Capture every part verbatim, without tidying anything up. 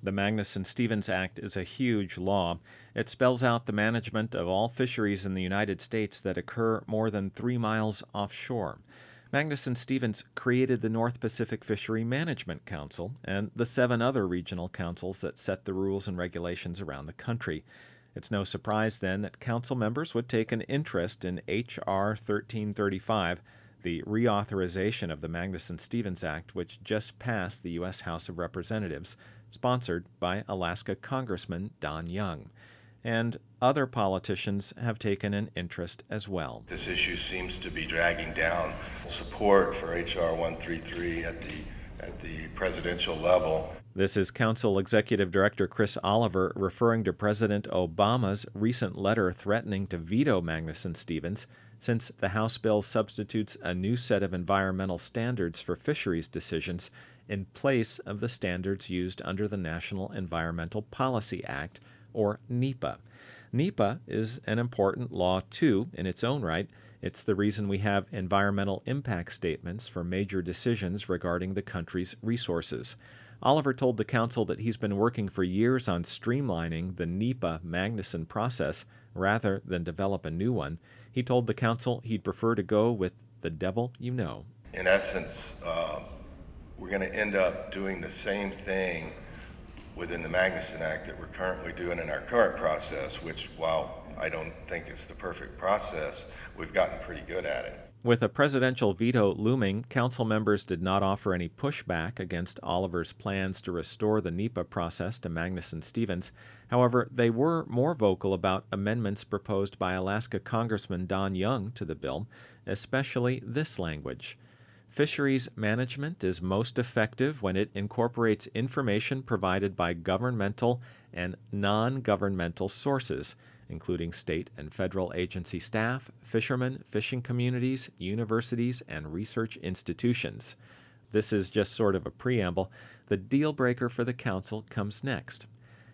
The Magnuson-Stevens Act is a huge law. It spells out the management of all fisheries in the United States that occur more than three miles offshore. Magnuson-Stevens created the North Pacific Fishery Management Council and the seven other regional councils that set the rules and regulations around the country. It's no surprise, then, that council members would take an interest in H R thirteen thirty-five, the reauthorization of the Magnuson-Stevens Act, which just passed the U S House of Representatives, sponsored by Alaska Congressman Don Young. And other politicians have taken an interest as well. This issue seems to be dragging down support for H R one thirty-three at the at the presidential level. This is Council Executive Director Chris Oliver referring to President Obama's recent letter threatening to veto Magnuson-Stevens, since the House bill substitutes a new set of environmental standards for fisheries decisions in place of the standards used under the National Environmental Policy Act, or NEPA. NEPA is an important law, too, in its own right. It's the reason we have environmental impact statements for major decisions regarding the country's resources. Oliver told the council that he's been working for years on streamlining the NEPA Magnuson process rather than develop a new one. He told the council he'd prefer to go with the devil you know. In essence, uh, we're going to end up doing the same thing within the Magnuson Act that we're currently doing in our current process, which, while I don't think it's the perfect process, we've gotten pretty good at it. With a presidential veto looming, council members did not offer any pushback against Oliver's plans to restore the NEPA process to Magnuson-Stevens. However, they were more vocal about amendments proposed by Alaska Congressman Don Young to the bill, especially this language. Fisheries management is most effective when it incorporates information provided by governmental and non-governmental sources, including state and federal agency staff, fishermen, fishing communities, universities, and research institutions. This is just sort of a preamble. The deal breaker for the council comes next.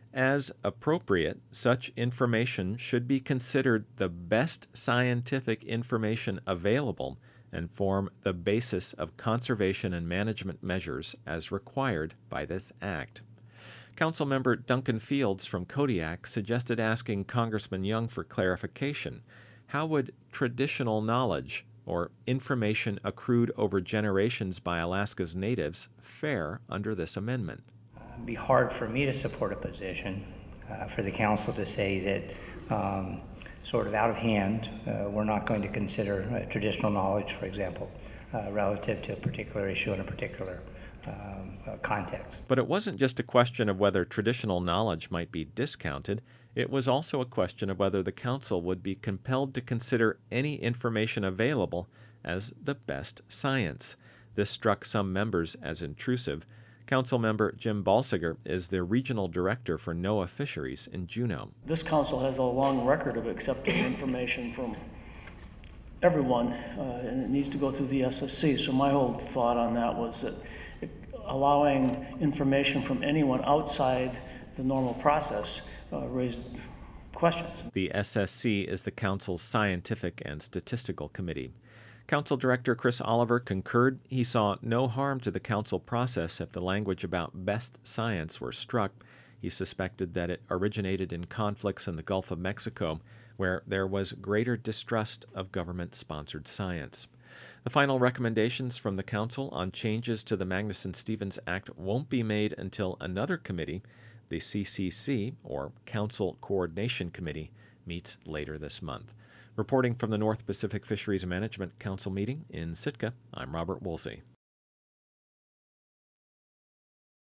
As appropriate, such information should be considered the best scientific information available and form the basis of conservation and management measures as required by this act. Councilmember Duncan Fields from Kodiak suggested asking Congressman Young for clarification. How would traditional knowledge, or information accrued over generations by Alaska's natives, fare under this amendment? It'd be hard for me to support a position uh, for the council to say that um, sort of out of hand, uh, we're not going to consider uh, traditional knowledge, for example, uh, relative to a particular issue in a particular um, uh, context. But it wasn't just a question of whether traditional knowledge might be discounted. It was also a question of whether the council would be compelled to consider any information available as the best science. This struck some members as intrusive. Councilmember Jim Balsiger is the regional director for NOAA Fisheries in Juneau. This council has a long record of accepting information from everyone, uh, and it needs to go through the S S C. So my whole thought on that was that it, allowing information from anyone outside the normal process uh, raised questions. The S S C is the council's scientific and statistical committee. Council Director Chris Oliver concurred. He saw no harm to the council process if the language about best science were struck. He suspected that it originated in conflicts in the Gulf of Mexico, where there was greater distrust of government-sponsored science. The final recommendations from the council on changes to the Magnuson-Stevens Act won't be made until another committee, the C C C, or Council Coordination Committee, meets later this month. Reporting from the North Pacific Fisheries Management Council meeting in Sitka, I'm Robert Woolsey.